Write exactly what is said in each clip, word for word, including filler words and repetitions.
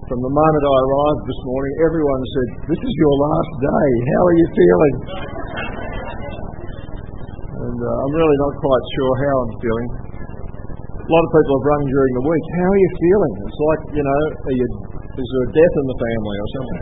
From the moment I arrived this morning, everyone said, "This is your last day. How are you feeling?" And uh, I'm really not quite sure how I'm feeling. A lot of people have rung during the week. "How are you feeling?" It's like, you know, are you, is there a death in the family or something?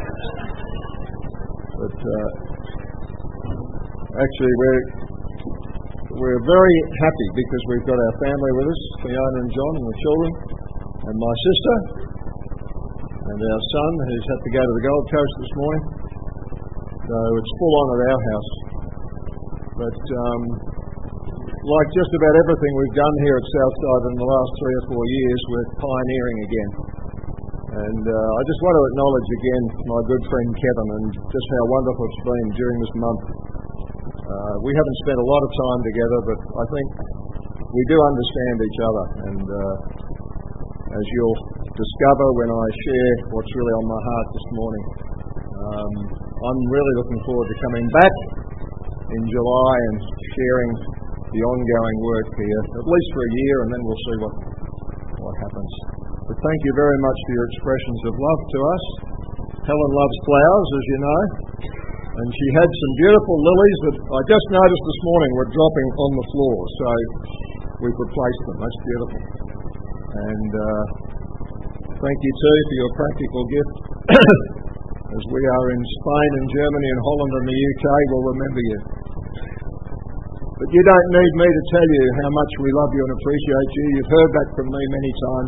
But uh, actually, we're we're very happy because we've got our family with us, Fiona and John and the children, and my sister, and our son who's had to go to the Gold Coast this morning. So it's full on at our house. But um, like just about everything we've done here at Southside in the last three or four years, we're pioneering again. And uh, I just want to acknowledge again my good friend Kevin and just how wonderful it's been during this month. Uh, we haven't spent a lot of time together, but I think we do understand each other. And uh, as you'll discover when I share what's really on my heart this morning, um, I'm really looking forward to coming back in July and sharing the ongoing work here, at least for a year, and then we'll see what what happens. But thank you very much for your expressions of love to us. Helen loves flowers, as you know, and she had some beautiful lilies that I just noticed this morning were dropping on the floor, so we've replaced them. That's beautiful. And uh, thank you too for your practical gift. As we are in Spain and Germany and Holland and the U K, we'll remember you. But you don't need me to tell you how much we love you and appreciate you. You've heard that from me many times.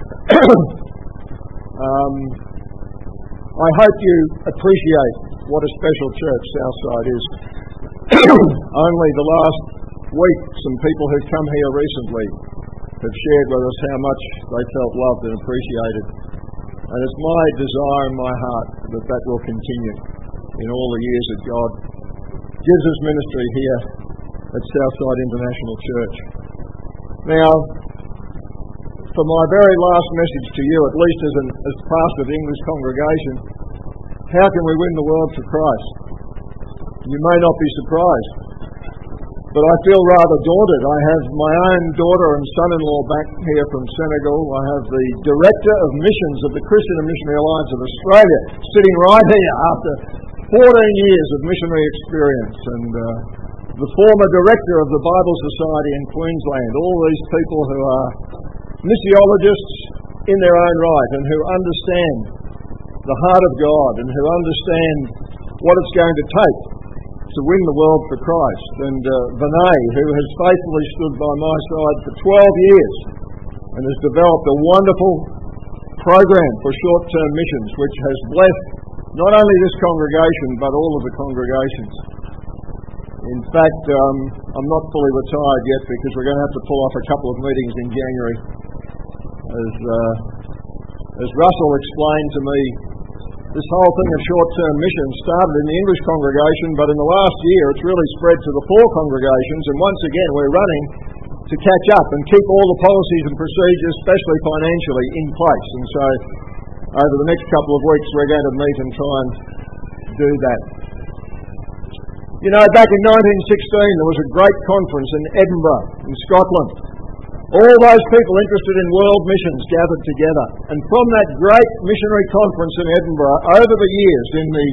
um, I hope you appreciate what a special church Southside is. Only the last week, some people who've come here recently have shared with us how much they felt loved and appreciated. And it's my desire in my heart that that will continue in all the years that God gives us ministry here at Southside International Church. Now, for my very last message to you, at least as, an, as pastor of the English congregation, how can we win the world for Christ? You may not be surprised, but I feel rather daunted. I have my own daughter and son-in-law back here from Senegal. I have the Director of Missions of the Christian and Missionary Alliance of Australia sitting right here after fourteen years of missionary experience, and uh, the former Director of the Bible Society in Queensland. All these people who are missiologists in their own right and who understand the heart of God and who understand what it's going to take to win the world for Christ. And uh, Vinay, who has faithfully stood by my side for twelve years and has developed a wonderful program for short-term missions, which has blessed not only this congregation but all of the congregations. In fact, um, I'm not fully retired yet because we're going to have to pull off a couple of meetings in January. As, uh, as Russell explained to me, this whole thing of short-term missions started in the English congregation, but in the last year it's really spread to the four congregations, and once again we're running to catch up and keep all the policies and procedures, especially financially, in place. And so over the next couple of weeks we're going to meet and try and do that. You know, back in nineteen sixteen there was a great conference in Edinburgh, in Scotland. All those people interested in world missions gathered together. And from that great missionary conference in Edinburgh, over the years, in the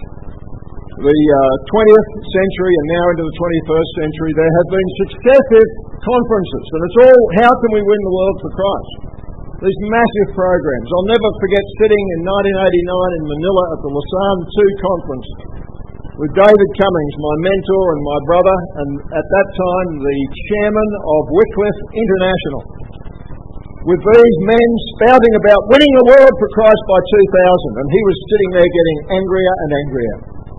the uh, twentieth century and now into the twenty-first century, there have been successive conferences. And it's all, how can we win the world for Christ? These massive programs. I'll never forget sitting in nineteen eighty-nine in Manila at the Lausanne two conference with David Cummings, my mentor and my brother, and at that time the chairman of Wycliffe International, with these men spouting about winning the world for Christ by two thousand, and he was sitting there getting angrier and angrier.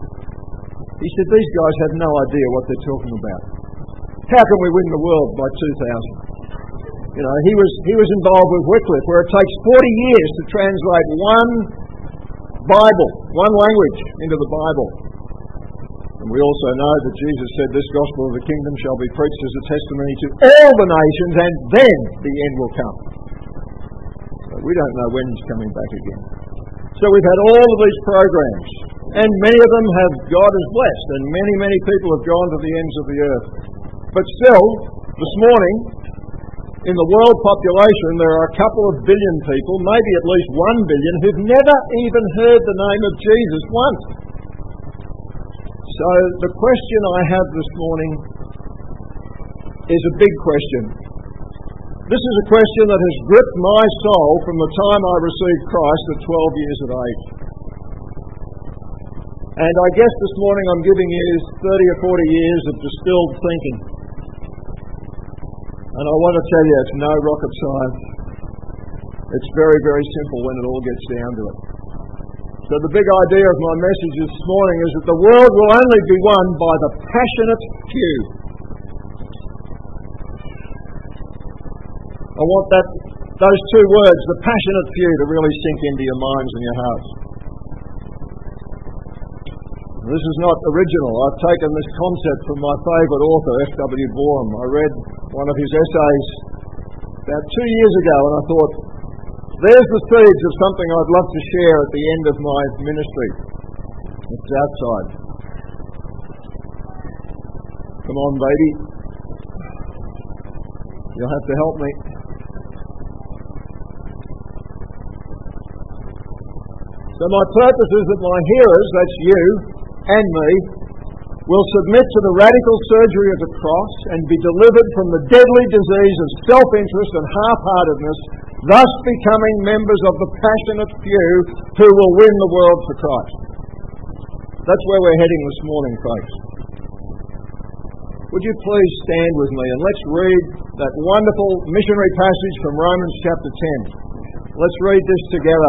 He said, "These guys have no idea what they're talking about. How can we win the world by two thousand? You know, he was he was involved with Wycliffe, where it takes forty years to translate one Bible, one language into the Bible. And we also know that Jesus said, "This gospel of the kingdom shall be preached as a testimony to all the nations, and then the end will come." So we don't know when he's coming back again. So we've had all of these programs, and many of them have God has blessed, and many, many people have gone to the ends of the earth. But still, this morning, in the world population, there are a couple of billion people, maybe at least one billion, who've never even heard the name of Jesus once. So the question I have this morning is a big question. This is a question that has gripped my soul from the time I received Christ at twelve years of age. And I guess this morning I'm giving you thirty or forty years of distilled thinking. And I want to tell you, it's no rocket science. It's very, very simple when it all gets down to it. So the big idea of my message this morning is that the world will only be won by the passionate few. I want that, those two words, the passionate few, to really sink into your minds and your hearts. This is not original. I've taken this concept from my favourite author, F W Boreham. I read one of his essays about two years ago and I thought, there's the seeds of something I'd love to share at the end of my ministry. It's outside. Come on, baby. You'll have to help me. So my purpose is that my hearers, that's you and me, will submit to the radical surgery of the cross and be delivered from the deadly disease of self-interest and half-heartedness, thus becoming members of the passionate few who will win the world for Christ. That's where we're heading this morning, folks. Would you please stand with me and let's read that wonderful missionary passage from Romans chapter ten. Let's read this together.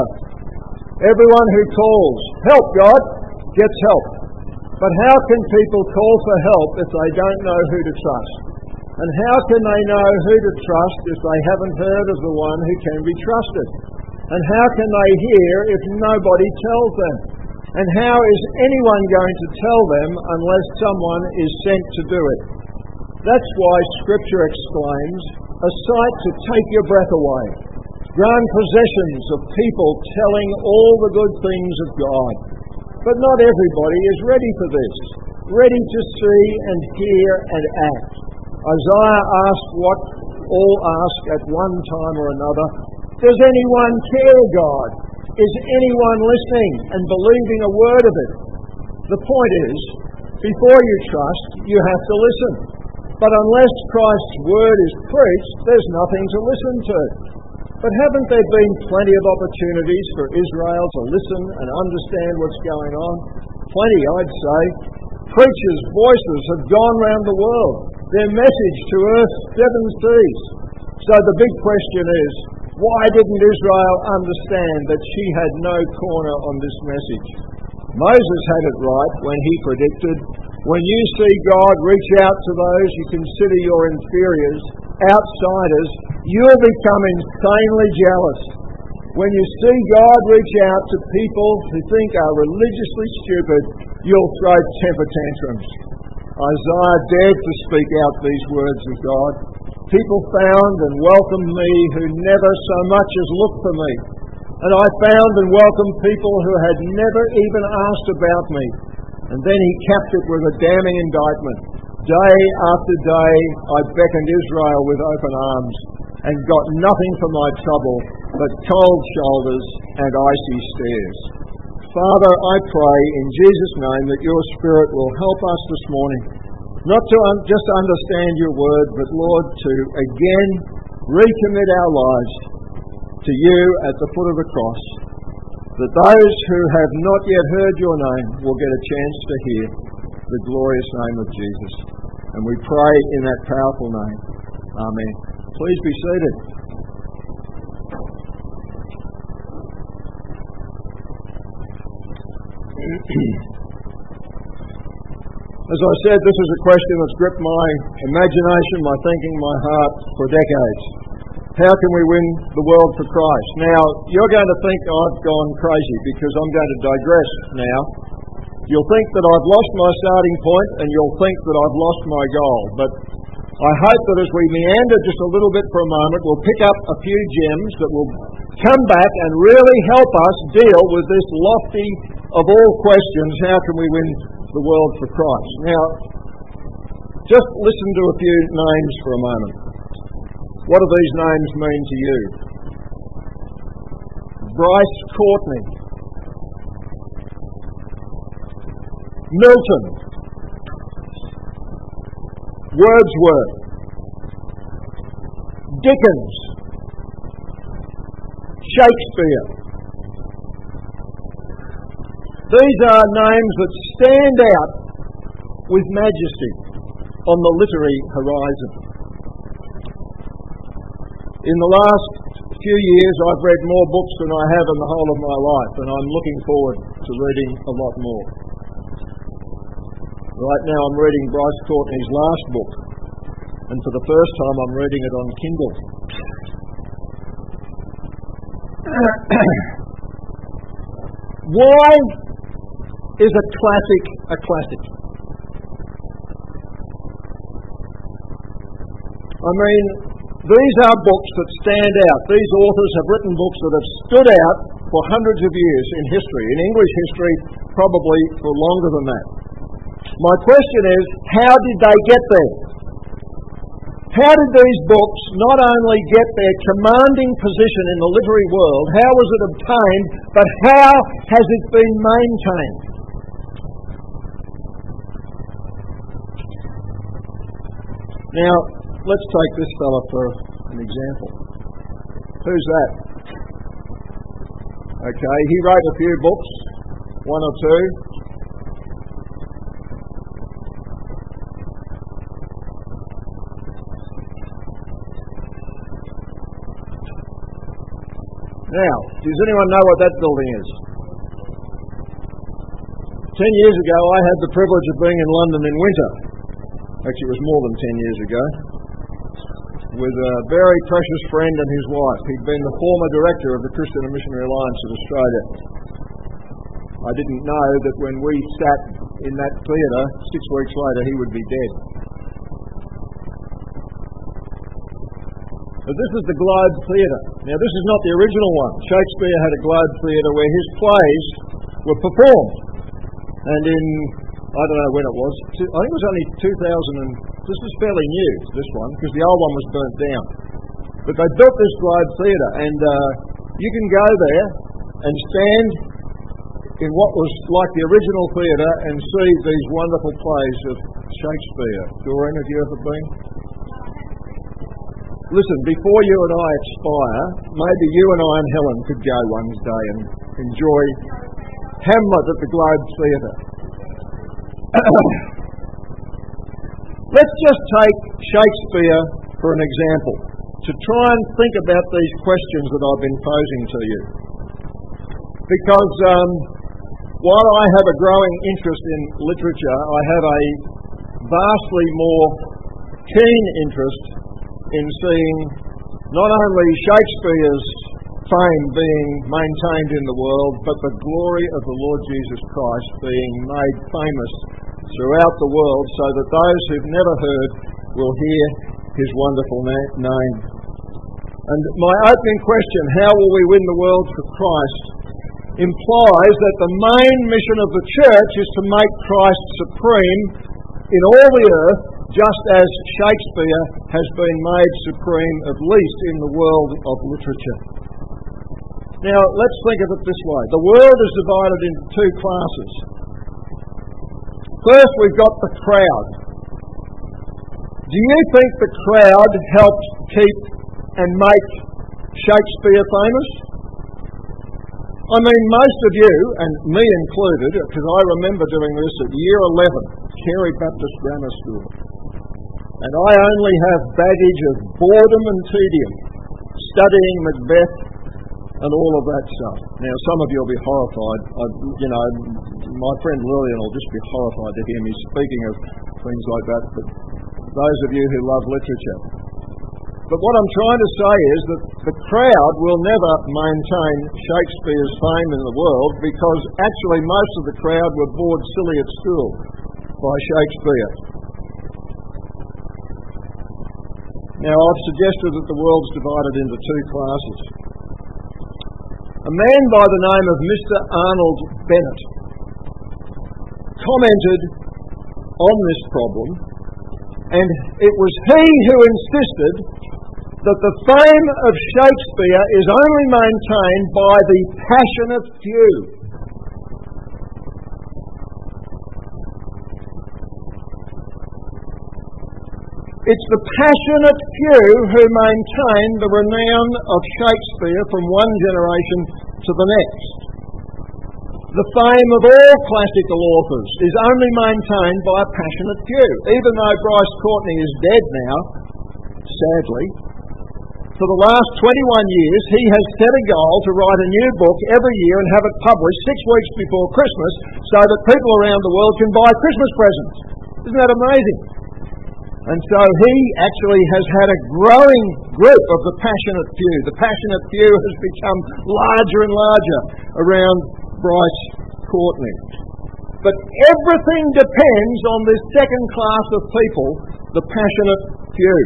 Everyone who calls, help God, gets help. But how can people call for help if they don't know who to trust? And how can they know who to trust if they haven't heard of the one who can be trusted? And how can they hear if nobody tells them? And how is anyone going to tell them unless someone is sent to do it? That's why Scripture exclaims, a sight to take your breath away. Grand processions of people telling all the good things of God. But not everybody is ready for this, ready to see and hear and act. Isaiah asked what all ask at one time or another, does anyone care, God? Is anyone listening and believing a word of it? The point is, before you trust, you have to listen. But unless Christ's word is preached, there's nothing to listen to. But haven't there been plenty of opportunities for Israel to listen and understand what's going on? Plenty, I'd say. Preachers' voices have gone round the world. Their message to earth's seven seas. So the big question is, why didn't Israel understand that she had no corner on this message? Moses had it right when he predicted, when you see God reach out to those you consider your inferiors, outsiders, you'll become insanely jealous. When you see God reach out to people who think are religiously stupid, you'll throw temper tantrums. Isaiah dared to speak out these words of God. People found and welcomed me who never so much as looked for me. And I found and welcomed people who had never even asked about me. And then he capped it with a damning indictment. Day after day I beckoned Israel with open arms and got nothing for my trouble but cold shoulders and icy stares. Father, I pray in Jesus' name that your Spirit will help us this morning, not to un- just understand your word, but Lord, to again recommit our lives to you at the foot of the cross, that those who have not yet heard your name will get a chance to hear the glorious name of Jesus. And we pray in that powerful name. Amen. Please be seated. As I said, this is a question that's gripped my imagination, my thinking, my heart for decades. How can we win the world for Christ? Now, you're going to think I've gone crazy because I'm going to digress now. You'll think that I've lost my starting point and you'll think that I've lost my goal. But I hope that as we meander just a little bit for a moment, we'll pick up a few gems that will come back and really help us deal with this lofty of all questions, how can we win the world for Christ? Now, just listen to a few names for a moment. What do these names mean to you? Bryce Courtney, Milton, Wordsworth, Dickens, Shakespeare. These are names that stand out with majesty on the literary horizon. In the last few years, I've read more books than I have in the whole of my life, and I'm looking forward to reading a lot more. Right now I'm reading Bryce Courtney's last book, and for the first time I'm reading it on Kindle. Why is a classic a classic? I mean, these are books that stand out. These authors have written books that have stood out for hundreds of years in history, in English history, probably for longer than that. My question is, how did they get there? How did these books not only get their commanding position in the literary world, how was it obtained, but how has it been maintained? Now, let's take this fella for an example. Who's that? Okay, he wrote a few books, one or two. Now, does anyone know what that building is? Ten years ago, I had the privilege of being in London in winter. Actually, it was more than ten years ago. With a very precious friend and his wife. He'd been the former director of the Christian and Missionary Alliance of Australia. I didn't know that when we sat in that theatre, six weeks later, he would be dead. But this is the Globe Theatre. Now, this is not the original one. Shakespeare had a Globe Theatre where his plays were performed. And in, I don't know when it was, I think it was only two thousand, and this is fairly new, this one, because the old one was burnt down. But they built this Globe Theatre, and uh, you can go there and stand in what was like the original theatre and see these wonderful plays of Shakespeare. Doreen, have you ever been? Listen, before you and I expire, maybe you and I and Helen could go one day and enjoy Hamlet at the Globe Theatre. Let's just take Shakespeare for an example, to try and think about these questions that I've been posing to you. Because um, while I have a growing interest in literature, I have a vastly more keen interest in seeing not only Shakespeare's fame being maintained in the world, but the glory of the Lord Jesus Christ being made famous throughout the world, so that those who've never heard will hear his wonderful na- name. And my opening question, how will we win the world for Christ, implies that the main mission of the church is to make Christ supreme in all the earth, just as Shakespeare has been made supreme, at least in the world of literature. Now, let's think of it this way. The world is divided into two classes. First, we've got the crowd. Do you think the crowd helped keep and make Shakespeare famous? I mean, most of you, and me included, because I remember doing this at year eleven, Carey Baptist Grammar School. And I only have baggage of boredom and tedium, studying Macbeth and all of that stuff. Now, some of you will be horrified. I, you know, my friend Lillian will just be horrified to hear me speaking of things like that. But those of you who love literature. But what I'm trying to say is that the crowd will never maintain Shakespeare's fame in the world, because actually most of the crowd were bored silly at school by Shakespeare. Now, I've suggested that the world's divided into two classes. A man by the name of Mister Arnold Bennett commented on this problem, and it was he who insisted that the fame of Shakespeare is only maintained by the passionate few. It's the passionate few who maintain the renown of Shakespeare from one generation to the next. The fame of all classical authors is only maintained by a passionate few. Even though Bryce Courtenay is dead now, sadly, for the last twenty-one years he has set a goal to write a new book every year and have it published six weeks before Christmas so that people around the world can buy Christmas presents. Isn't that amazing? And so he actually has had a growing group of the passionate few. The passionate few has become larger and larger around Bryce Courtenay. But everything depends on this second class of people, the passionate few.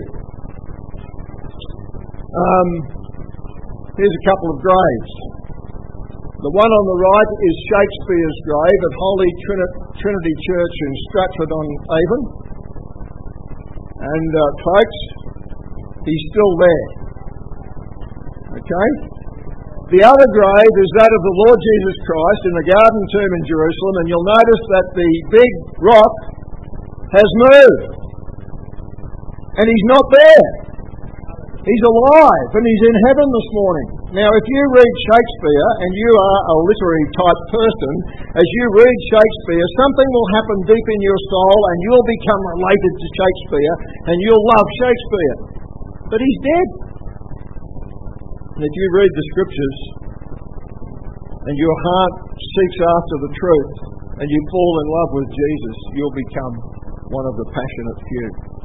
Um, here's a couple of graves. The one on the right is Shakespeare's grave at Holy Trini- Trinity Church in Stratford-on-Avon. And uh, folks, he's still there. Okay? The other grave is that of the Lord Jesus Christ in the Garden Tomb in Jerusalem, and you'll notice that the big rock has moved. And he's not there. He's alive, and he's in heaven this morning. Now, if you read Shakespeare, and you are a literary type person, as you read Shakespeare, something will happen deep in your soul, and you'll become related to Shakespeare, and you'll love Shakespeare. But he's dead. And if you read the Scriptures, and your heart seeks after the truth, and you fall in love with Jesus, you'll become one of the passionate few.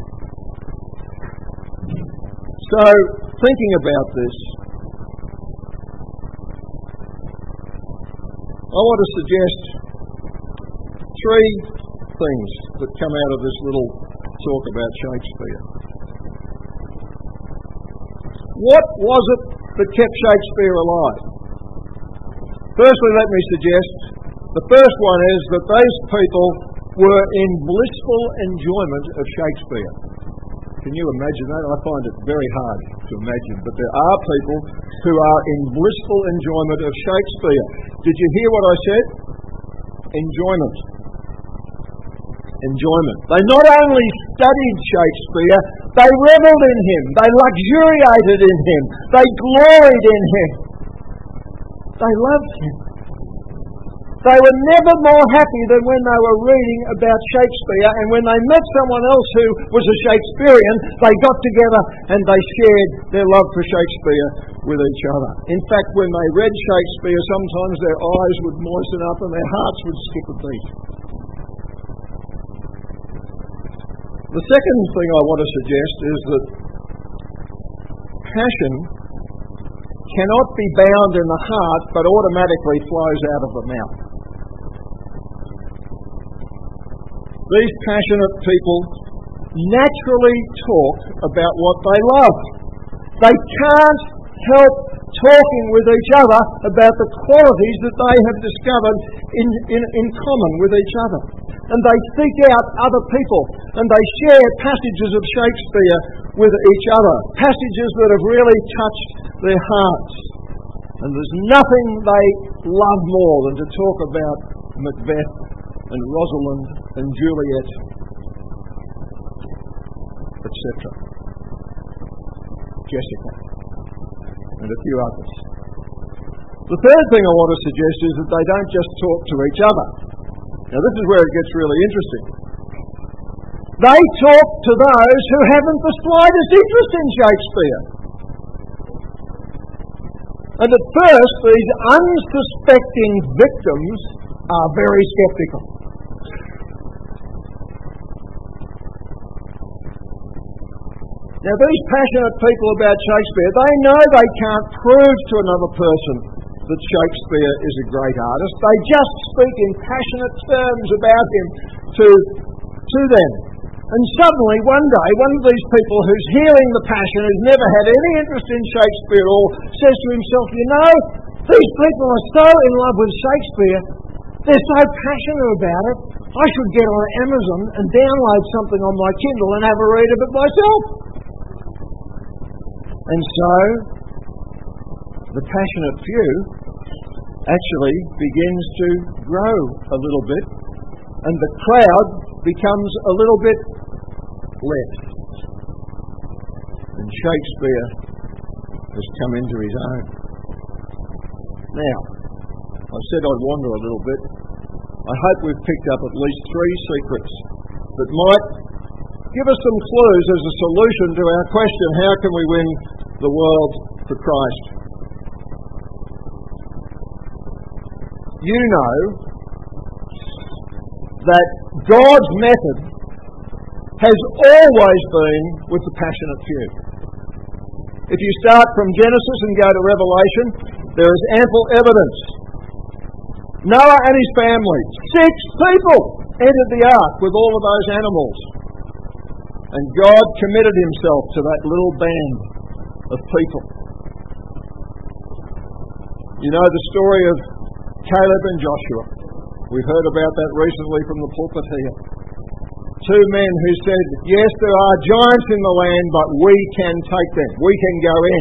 So, thinking about this, I want to suggest three things that come out of this little talk about Shakespeare. What was it that kept Shakespeare alive? Firstly, let me suggest, the first one is that those people were in blissful enjoyment of Shakespeare. Can you imagine that? I find it very hard to imagine, but there are people who are in blissful enjoyment of Shakespeare. Did you hear what I said? Enjoyment. Enjoyment. They not only studied Shakespeare, they revelled in him, they luxuriated in him, they gloried in him. They loved him. They were never more happy than when they were reading about Shakespeare, and when they met someone else who was a Shakespearean, they got together and they shared their love for Shakespeare with each other. In fact, when they read Shakespeare, sometimes their eyes would moisten up and their hearts would skip a beat. The second thing I want to suggest is that passion cannot be bound in the heart but automatically flows out of the mouth. These passionate people naturally talk about what they love. They can't help talking with each other about the qualities that they have discovered in, in, in common with each other. And they seek out other people, and they share passages of Shakespeare with each other, passages that have really touched their hearts. And there's nothing they love more than to talk about Macbeth and Rosalind and Juliet, et cetera. Jessica, and a few others. The third thing I want to suggest is that they don't just talk to each other. Now this is where it gets really interesting. They talk to those who haven't the slightest interest in Shakespeare. And at first, these unsuspecting victims are very sceptical. Now, these passionate people about Shakespeare, they know they can't prove to another person that Shakespeare is a great artist. They just speak in passionate terms about him to, to them. And suddenly, one day, one of these people who's hearing the passion, who's never had any interest in Shakespeare at all, says to himself, you know, these people are so in love with Shakespeare, they're so passionate about it, I should get on Amazon and download something on my Kindle and have a read of it myself. And so, the passionate few actually begins to grow a little bit, and the crowd becomes a little bit less. And Shakespeare has come into his own. Now, I said I'd wander a little bit. I hope we've picked up at least three secrets that might give us some clues as a solution to our question, how can we win the world for Christ? You know that God's method has always been with the passionate few. If you start from Genesis and go to Revelation, there is ample evidence. Noah and his family, six people entered the ark with all of those animals. And God committed himself to that little band of people. You know the story of Caleb and Joshua. We've heard about that recently from the pulpit here. Two men who said, yes, there are giants in the land, but we can take them. We can go in.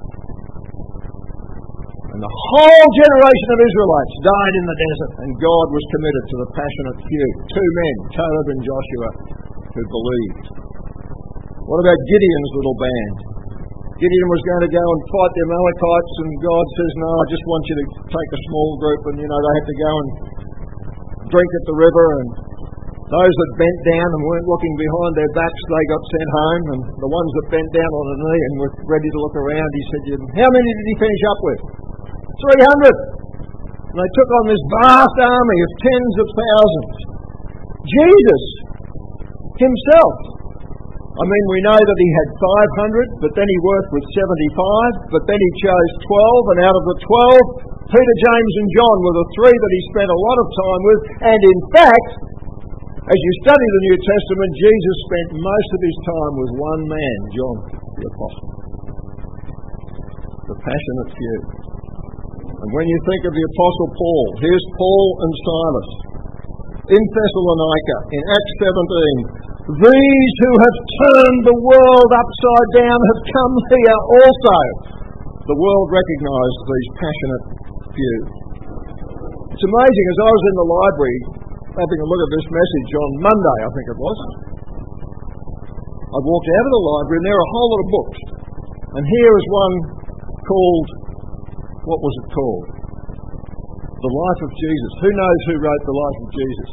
And the whole generation of Israelites died in the desert, and God was committed to the passionate few. Two men, Caleb and Joshua, who believed. What about Gideon's little band? Gideon was going to go and fight the Amalekites, and God says, no, I just want you to take a small group. And, you know, they had to go and drink at the river, and those that bent down and weren't looking behind their backs, they got sent home. And the ones that bent down on a knee and were ready to look around, he said, how many did he finish up with? three hundred. And they took on this vast army of tens of thousands. Jesus himself, I mean, we know that he had five hundred, but then he worked with seventy-five, but then he chose twelve, and out of the twelve, Peter, James and John were the three that he spent a lot of time with. And in fact, as you study the New Testament, Jesus spent most of his time with one man, John the Apostle. The passionate few. And when you think of the Apostle Paul, here's Paul and Silas in Thessalonica in Acts seventeen. These who have turned the world upside down have come here also. The world recognised these passionate few. It's amazing, as I was in the library having a look at this message on Monday, I think it was, I walked out of the library and there are a whole lot of books. And here is one called, what was it called? The Life of Jesus. Who knows who wrote The Life of Jesus?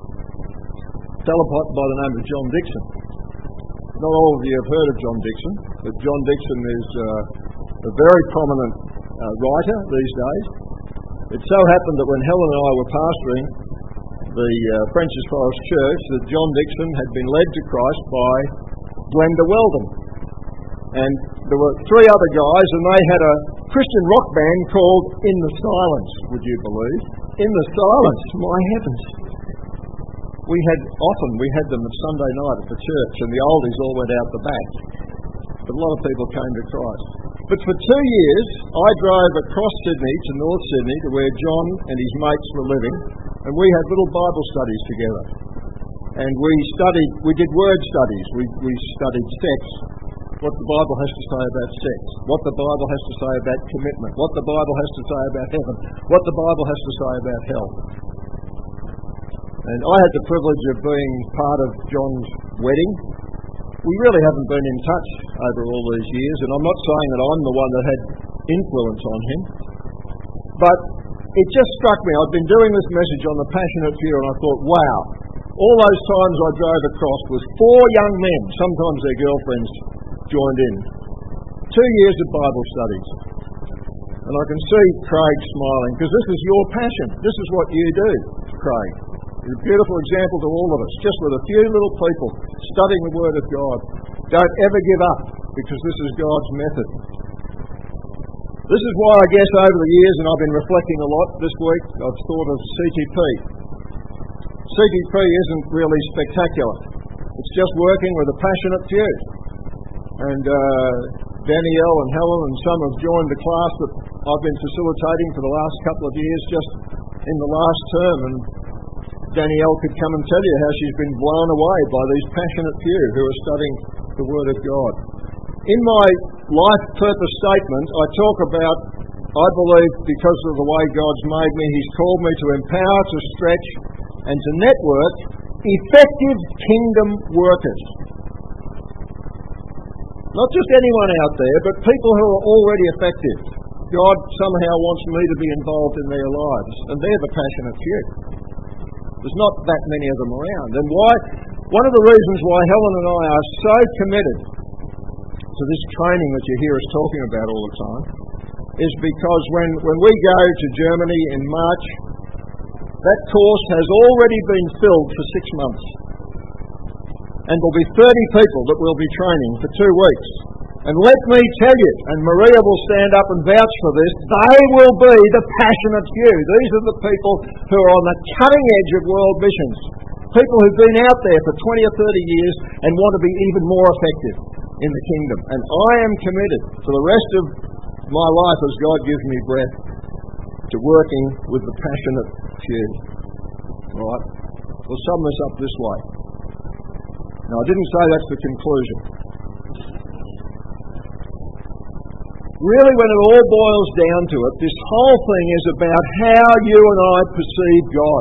A fellow by the name of John Dickson. Not all of you have heard of John Dickson, but John Dickson is uh, a very prominent uh, writer these days. It so happened that when Helen and I were pastoring the uh, Frenchs Forest Church, that John Dickson had been led to Christ by Glenda Weldon. And there were three other guys, and they had a Christian rock band called In the Silence, would you believe? In the Silence, my heavens. We had, often we had them Sunday night at the church, and the oldies all went out the back. But a lot of people came to Christ. But for two years, I drove across Sydney to North Sydney to where John and his mates were living, and we had little Bible studies together. And we studied, we did word studies, we, we studied sex, what the Bible has to say about sex, what the Bible has to say about commitment, what the Bible has to say about heaven, what the Bible has to say about hell. And I had the privilege of being part of John's wedding. We really haven't been in touch over all these years, and I'm not saying that I'm the one that had influence on him, but it just struck me. I'd been doing this message on the passionate few, and I thought, wow, all those times I drove across with four young men, sometimes their girlfriends joined in, two years of Bible studies. And I can see Craig smiling, because this is your passion. This is what you do, Craig. You're a beautiful example to all of us, just with a few little people studying the Word of God. Don't ever give up, because this is God's method. This is why, I guess, over the years, and I've been reflecting a lot this week, I've thought of C T P. C T P isn't really spectacular. It's just working with a passionate few. And uh, Danielle and Helen and some have joined the class that I've been facilitating for the last couple of years, just in the last term. And Danielle could come and tell you how she's been blown away by these passionate few who are studying the Word of God. In my life purpose statement, I talk about, I believe because of the way God's made me, He's called me to empower, to stretch, and to network effective kingdom workers. Not just anyone out there, but people who are already effective. God somehow wants me to be involved in their lives, and they're the passionate few. There's not that many of them around. And why? One of the reasons why Helen and I are so committed to this training that you hear us talking about all the time is because when, when we go to Germany in March, that course has already been filled for six months. And there'll be thirty people that we'll be training for two weeks. And let me tell you, and Maria will stand up and vouch for this, they will be the passionate few. These are the people who are on the cutting edge of world missions. People who've been out there for twenty or thirty years and want to be even more effective in the kingdom. And I am committed for the rest of my life, as God gives me breath, to working with the passionate few. All right? We'll sum this up this way. Now, I didn't say that's the conclusion. Really, when it all boils down to it, this whole thing is about how you and I perceive God.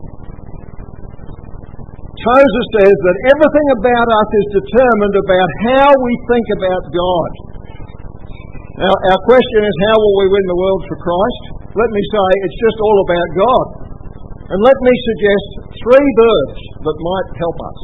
Tozer says that everything about us is determined about how we think about God. Now, our question is, how will we win the world for Christ? Let me say, it's just all about God. And let me suggest three verbs that might help us.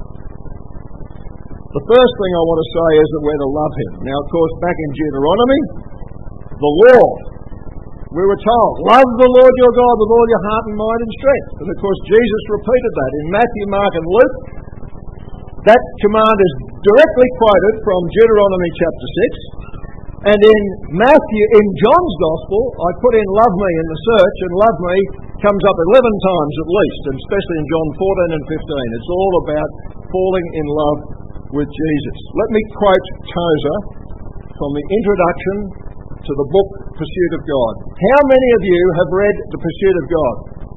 The first thing I want to say is that we're to love Him. Now, of course, back in Deuteronomy, the law, we were told, love the Lord your God with all your heart and mind and strength. And of course, Jesus repeated that in Matthew, Mark and Luke. That command is directly quoted from Deuteronomy chapter six. And in Matthew, in John's Gospel, I put in love me in the search, and love me comes up eleven times at least, and especially in John fourteen and fifteen. It's all about falling in love with Jesus. Let me quote Tozer from the introduction to the book Pursuit of God. How many of you have read The Pursuit of God?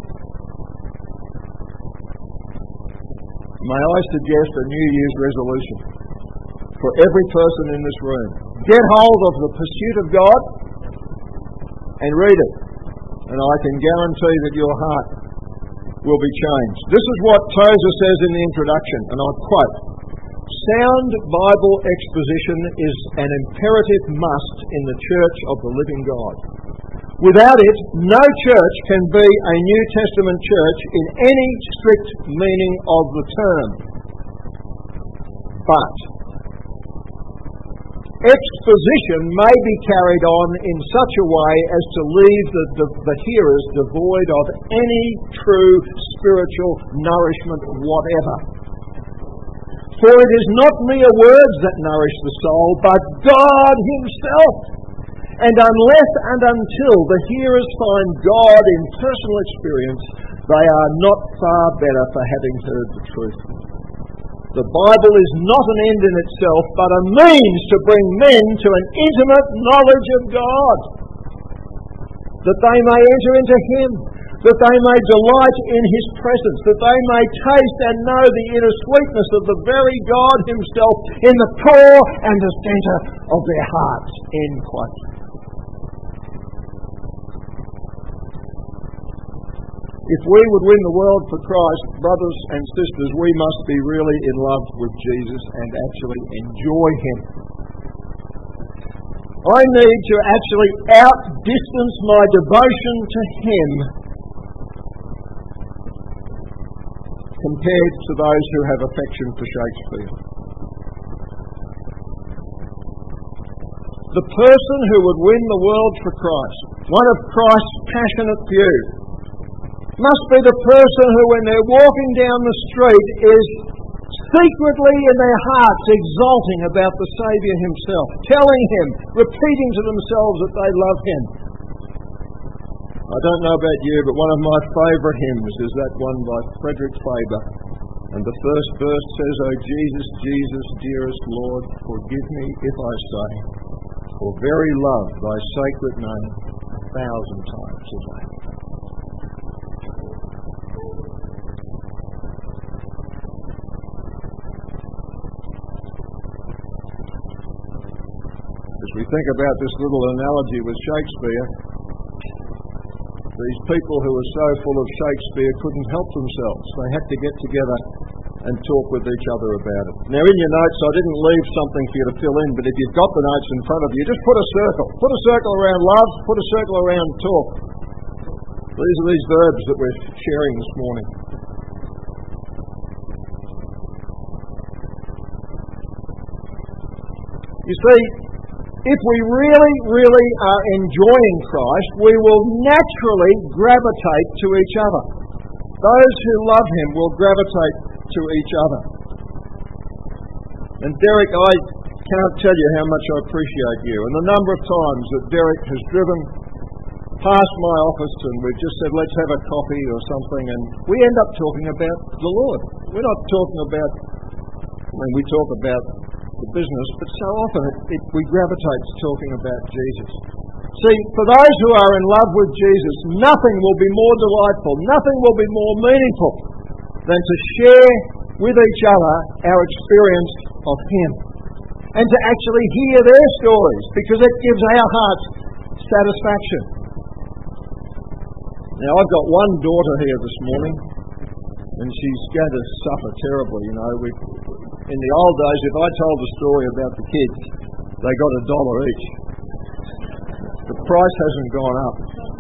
May I suggest a New Year's resolution for every person in this room? Get hold of The Pursuit of God and read it, and I can guarantee that your heart will be changed. This is what Tozer says in the introduction, and I quote, "Sound Bible exposition is an imperative must in the Church of the Living God. Without it, no church can be a New Testament church in any strict meaning of the term. But exposition may be carried on in such a way as to leave the, the, the hearers devoid of any true spiritual nourishment whatever. For it is not mere words that nourish the soul, but God Himself. And unless and until the hearers find God in personal experience, they are not far better for having heard the truth. The Bible is not an end in itself, but a means to bring men to an intimate knowledge of God, that they may enter into Him, that they may delight in His presence, that they may taste and know the inner sweetness of the very God Himself in the core and the centre of their hearts." End quote. If we would win the world for Christ, brothers and sisters, we must be really in love with Jesus and actually enjoy Him. I need to actually outdistance my devotion to Him compared to those who have affection for Shakespeare. The person who would win the world for Christ, one of Christ's passionate few, must be the person who, when they're walking down the street, is secretly in their hearts exulting about the Saviour Himself, telling Him, repeating to themselves that they love Him. I don't know about you, but one of my favourite hymns is that one by Frederick Faber. And the first verse says, "O Jesus, Jesus, dearest Lord, forgive me if I say, for very love Thy sacred name a thousand times a day." We think about this little analogy with Shakespeare. These people who were so full of Shakespeare couldn't help themselves. They had to get together and talk with each other about it. Now in your notes, I didn't leave something for you to fill in, but if you've got the notes in front of you, just put a circle. Put a circle around love, put a circle around talk. These are these verbs that we're sharing this morning. You see, if we really, really are enjoying Christ, we will naturally gravitate to each other. Those who love Him will gravitate to each other. And Derek, I can't tell you how much I appreciate you. And the number of times that Derek has driven past my office and we've just said, let's have a coffee or something, and we end up talking about the Lord. We're not talking about, I mean, we talk about the business, but so often it, it, we gravitate to talking about Jesus. See, for those who are in love with Jesus, nothing will be more delightful, nothing will be more meaningful than to share with each other our experience of Him and to actually hear their stories, because it gives our hearts satisfaction. Now, I've got one daughter here this morning, and she's going to suffer terribly. You know, we in the old days, if I told a story about the kids, they got a dollar each. The price hasn't gone up.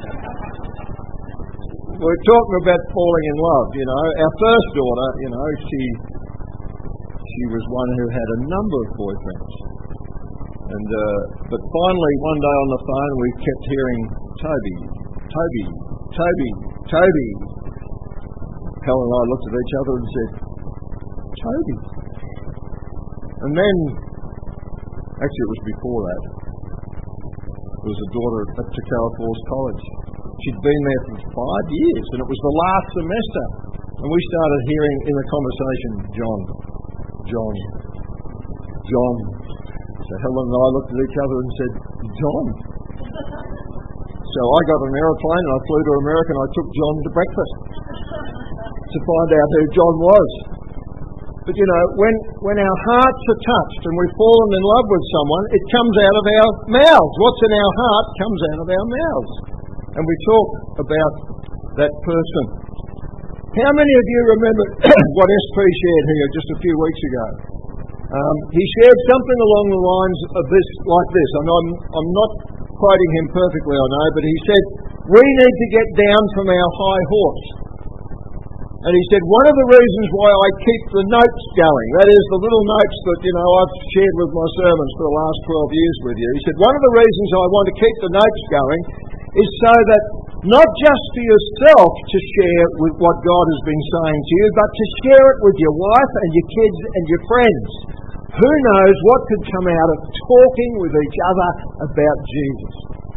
We're talking about falling in love, you know. Our first daughter, you know, she she was one who had a number of boyfriends. And uh, but finally, one day on the phone, we kept hearing, Toby, Toby, Toby, Toby. Helen and I looked at each other and said, Toby. And then, actually it was before that, there was a daughter at Takara Falls College. She'd been there for five years, and it was the last semester. And we started hearing in the conversation, John, John, John. So Helen and I looked at each other and said, John. So I got an aeroplane and I flew to America and I took John to breakfast to find out who John was. But you know, when, when our hearts are touched and we've fallen in love with someone, it comes out of our mouths. What's in our heart comes out of our mouths. And we talk about that person. How many of you remember what S P shared here just a few weeks ago? Um, he shared something along the lines of this, like this. And I'm, I'm not quoting him perfectly, I know, but he said, we need to get down from our high horse. And he said, one of the reasons why I keep the notes going, that is the little notes that, you know, I've shared with my sermons for the last twelve years with you. He said, one of the reasons I want to keep the notes going is so that not just for yourself to share with what God has been saying to you, but to share it with your wife and your kids and your friends. Who knows what could come out of talking with each other about Jesus?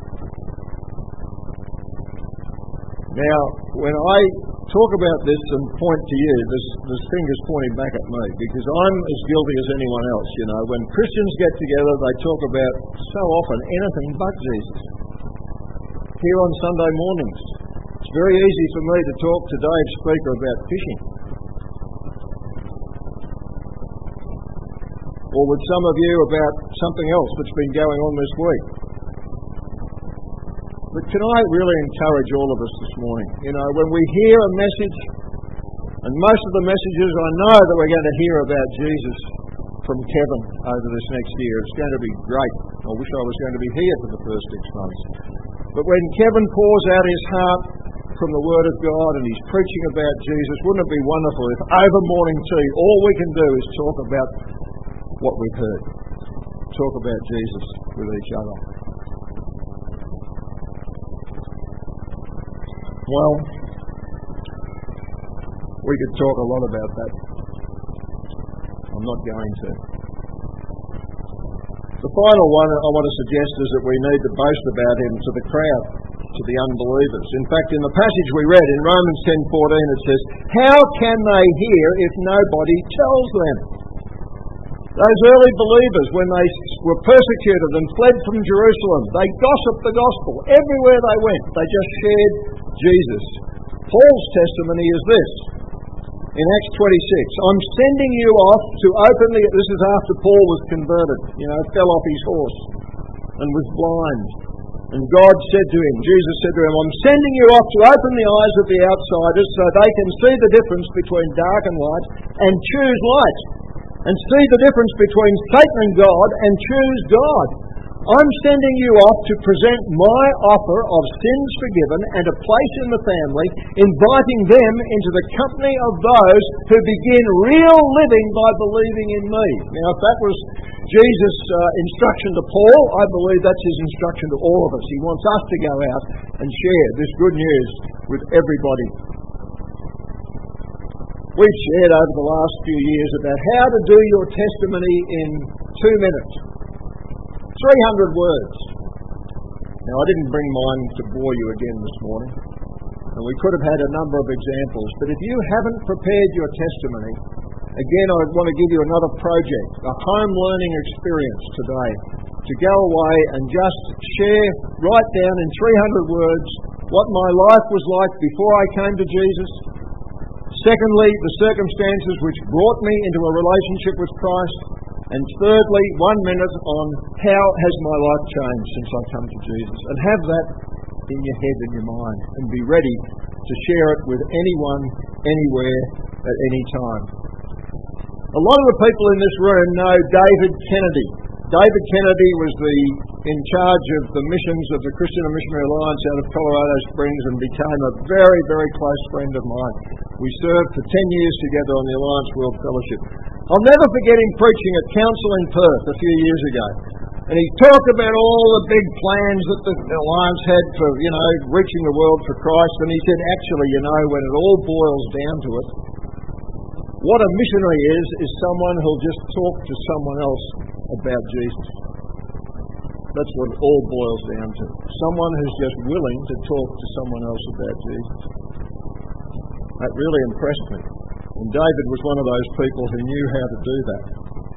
Now, when I talk about this and point to you, this, this finger's pointing back at me, because I'm as guilty as anyone else. You know, when Christians get together, they talk about so often anything but Jesus. Here on Sunday mornings, it's very easy for me to talk to Dave Speaker about fishing. Or with some of you about something else that's been going on this week. But can I really encourage all of us this morning? You know, when we hear a message, and most of the messages I know that we're going to hear about Jesus from Kevin over this next year, it's going to be great. I wish I was going to be here for the first six months. But when Kevin pours out his heart from the Word of God and he's preaching about Jesus, wouldn't it be wonderful if over morning tea all we can do is talk about what we've heard. Talk about Jesus with each other. Well, we could talk a lot about that. I'm not going to. The final one I want to suggest is that we need to boast about him to the crowd, to the unbelievers. In fact, in the passage we read in Romans ten fourteen, it says, how can they hear if nobody tells them? Those early believers, when they were persecuted and fled from Jerusalem, they gossiped the gospel. Everywhere they went, they just shared Jesus. Paul's testimony is this. In Acts twenty-six, I'm sending you off to openly, this is after Paul was converted, you know, fell off his horse. and was blind. And God said to him, Jesus said to him, I'm sending you off to open the eyes of the outsiders so they can see the difference between dark and light and choose light. And see the difference between Satan and God and choose God. I'm sending you off to present my offer of sins forgiven and a place in the family, inviting them into the company of those who begin real living by believing in me. Now, if that was Jesus' uh, instruction to Paul, I believe that's his instruction to all of us. He wants us to go out and share this good news with everybody. We've shared over the last few years about how to do your testimony in two minutes. three hundred words. Now, I didn't bring mine to bore you again this morning, and we could have had a number of examples, but if you haven't prepared your testimony, again, I want to give you another project, a home learning experience today, to go away and just share, write down in three hundred words what my life was like before I came to Jesus. Secondly, the circumstances which brought me into a relationship with Christ. And thirdly, one minute on how has my life changed since I come to Jesus. And have that in your head and your mind. And be ready to share it with anyone, anywhere, at any time. A lot of the people in this room know David Kennedy. David Kennedy was the in charge of the missions of the Christian and Missionary Alliance out of Colorado Springs and became a very, very close friend of mine. We served for ten years together on the Alliance World Fellowship. I'll never forget him preaching at Council in Perth a few years ago. And he talked about all the big plans that the Alliance had for, you know, reaching the world for Christ. And he said, actually, you know, when it all boils down to it, what a missionary is, is someone who'll just talk to someone else about Jesus. That's what it all boils down to. Someone who's just willing to talk to someone else about Jesus. That really impressed me. And David was one of those people who knew how to do that.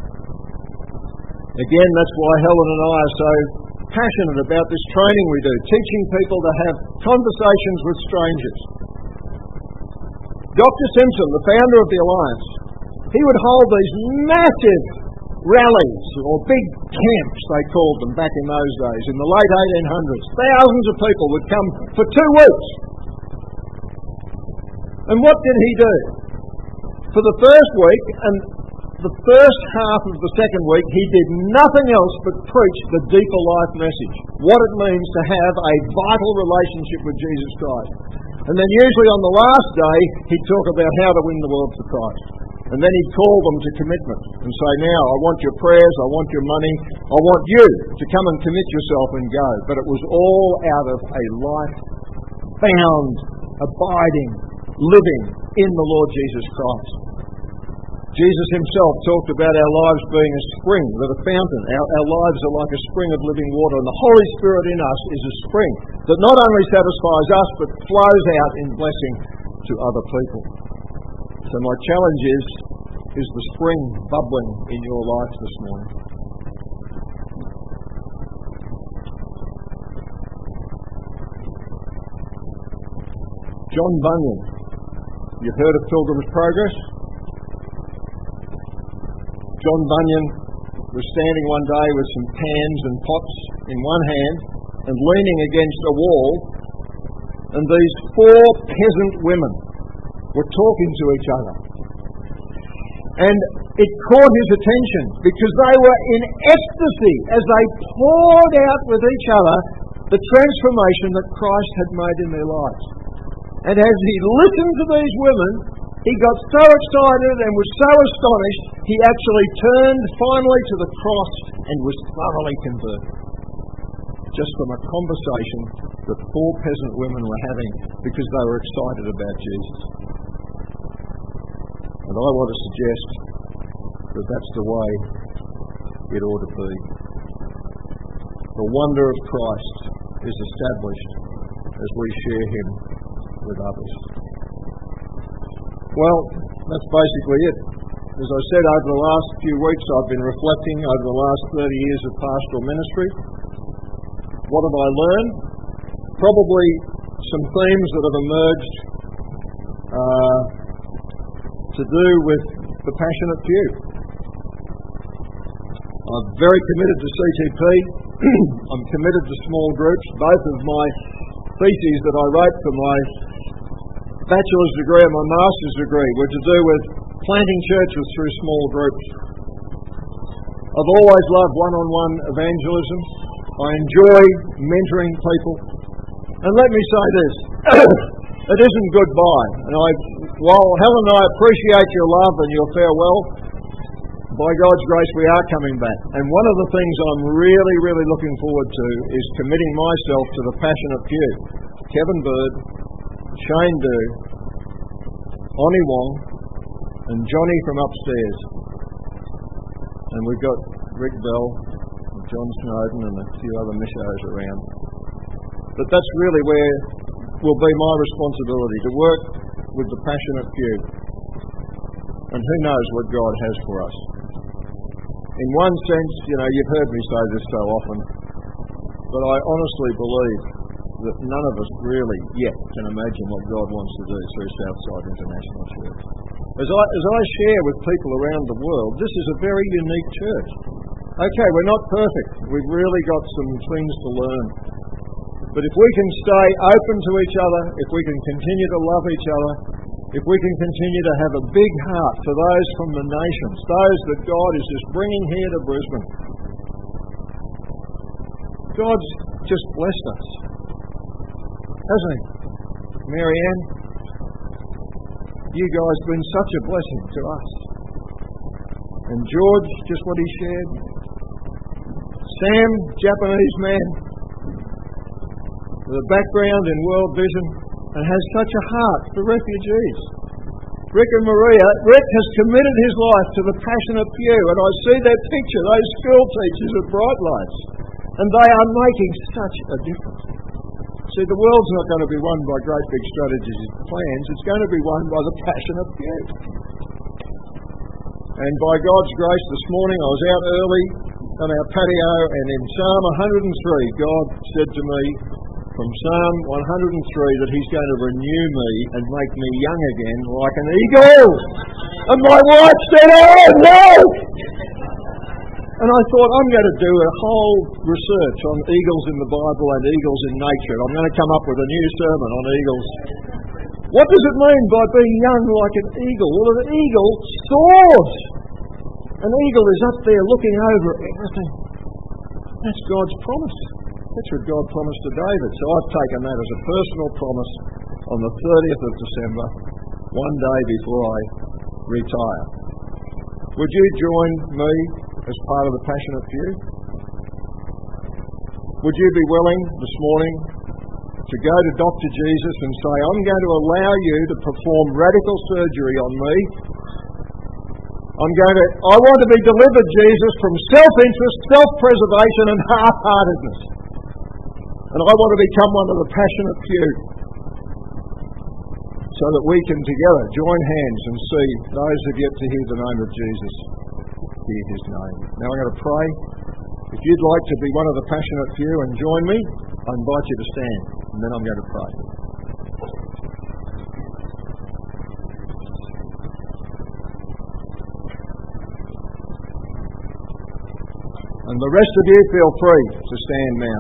Again, that's why Helen and I are so passionate about this training we do, teaching people to have conversations with strangers. Doctor Simpson, the founder of the Alliance, he would hold these massive rallies, or big camps they called them back in those days, in the late eighteen hundreds. Thousands of people would come for two weeks. And what did he do? For the first week and the first half of the second week, he did nothing else but preach the deeper life message, what it means to have a vital relationship with Jesus Christ. And then usually on the last day, he'd talk about how to win the world for Christ. And then he'd call them to commitment and say, now, I want your prayers, I want your money, I want you to come and commit yourself and go. But it was all out of a life-bound, abiding, living in the Lord Jesus Christ. Jesus himself talked about our lives being a spring, that a fountain. Our, our lives are like a spring of living water, and the Holy Spirit in us is a spring that not only satisfies us, but flows out in blessing to other people. So my challenge is, is the spring bubbling in your life this morning? John Bunyan. You've heard of Pilgrim's Progress? John Bunyan was standing one day with some pans and pots in one hand and leaning against a wall, and these four peasant women were talking to each other. And it caught his attention because they were in ecstasy as they poured out with each other the transformation that Christ had made in their lives. And as he listened to these women, he got so excited and was so astonished, he actually turned finally to the cross and was thoroughly converted. Just from a conversation that four peasant women were having because they were excited about Jesus. And I want to suggest that that's the way it ought to be. The wonder of Christ is established as we share him with others. Well, that's basically it. As I said, over the last few weeks I've been reflecting over the last thirty years of pastoral ministry. What have I learned? Probably some themes that have emerged uh, to do with the passionate few. I'm very committed to C T P. I'm committed to small groups. Both of my theses that I wrote for my bachelor's degree and my master's degree were to do with planting churches through small groups. I've always loved one-on-one evangelism. I enjoy mentoring people. And let me say this, it isn't goodbye. And I, while Helen and I appreciate your love and your farewell, by God's grace we are coming back. And one of the things I'm really, really looking forward to is committing myself to the passionate few. Kevin Bird, Shane Du, Oni Wong, and Johnny from upstairs. And we've got Rick Bell, and John Snowden, and a few other missos around. But that's really where will be my responsibility, to work with the passionate few. And who knows what God has for us. In one sense, you know, you've heard me say this so often, but I honestly believe that none of us really yet can imagine what God wants to do through Southside International Church. As I, as I share with people around the world, this is a very unique church. Okay, we're not perfect. We've really got some things to learn. But if we can stay open to each other, if we can continue to love each other, if we can continue to have a big heart for those from the nations, those that God is just bringing here to Brisbane, God's just blessed us, hasn't He? Marianne, you guys have been such a blessing to us. And George, just what he shared. Sam, Japanese man, with a background in World Vision, and has such a heart for refugees. Rick and Maria, Rick has committed his life to the passionate few, and I see that picture, those school teachers at Bright Lights, and they are making such a difference. See, the world's not going to be won by great big strategies and plans, it's going to be won by the passionate few. And by God's grace, this morning I was out early on our patio, and in Psalm one hundred and three, God said to me, from Psalm one hundred and three, that He's going to renew me and make me young again like an eagle. And my wife said, oh no! And I thought, I'm going to do a whole research on eagles in the Bible and eagles in nature. I'm going to come up with a new sermon on eagles. What does it mean by being young like an eagle? Well, an eagle soars. An eagle is up there looking over everything. That's God's promise. That's what God promised to David. So I've taken that as a personal promise on the thirtieth of December, one day before I retire. Would you join me as part of the passionate few? Would you be willing this morning to go to Doctor Jesus and say, I'm going to allow you to perform radical surgery on me. I'm going to, I want to be delivered, Jesus, from self-interest, self-preservation and half-heartedness. And I want to become one of the passionate few, so that we can together join hands and see those who've yet to hear the name of Jesus hear His name. Now I'm going to pray. If you'd like to be one of the passionate few and join me, I invite you to stand, and then I'm going to pray. And the rest of you feel free to stand now.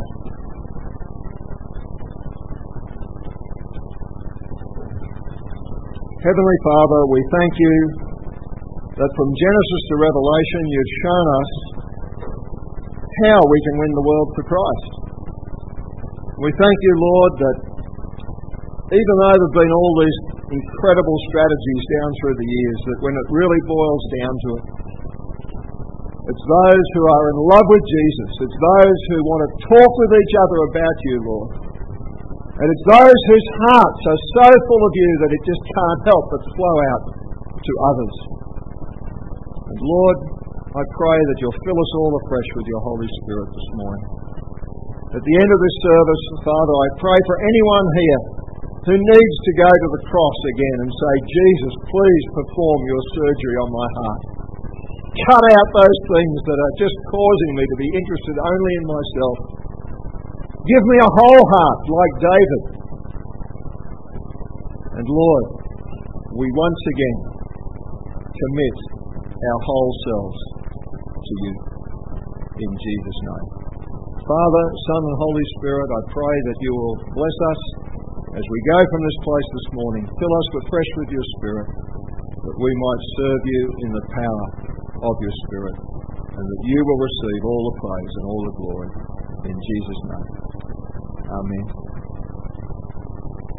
Heavenly Father, we thank you that from Genesis to Revelation you've shown us how we can win the world for Christ. We thank you, Lord, that even though there have been all these incredible strategies down through the years, that when it really boils down to it, it's those who are in love with Jesus, it's those who want to talk with each other about you, Lord. And it's those whose hearts are so full of you that it just can't help but flow out to others. And Lord, I pray that you'll fill us all afresh with your Holy Spirit this morning. At the end of this service, Father, I pray for anyone here who needs to go to the cross again and say, Jesus, please perform your surgery on my heart. Cut out those things that are just causing me to be interested only in myself. Give me a whole heart like David. And Lord, we once again commit our whole selves to you. In Jesus' name. Father, Son and Holy Spirit, I pray that you will bless us as we go from this place this morning. Fill us afresh with your Spirit, that we might serve you in the power of your Spirit, and that you will receive all the praise and all the glory. In Jesus' name. Amen.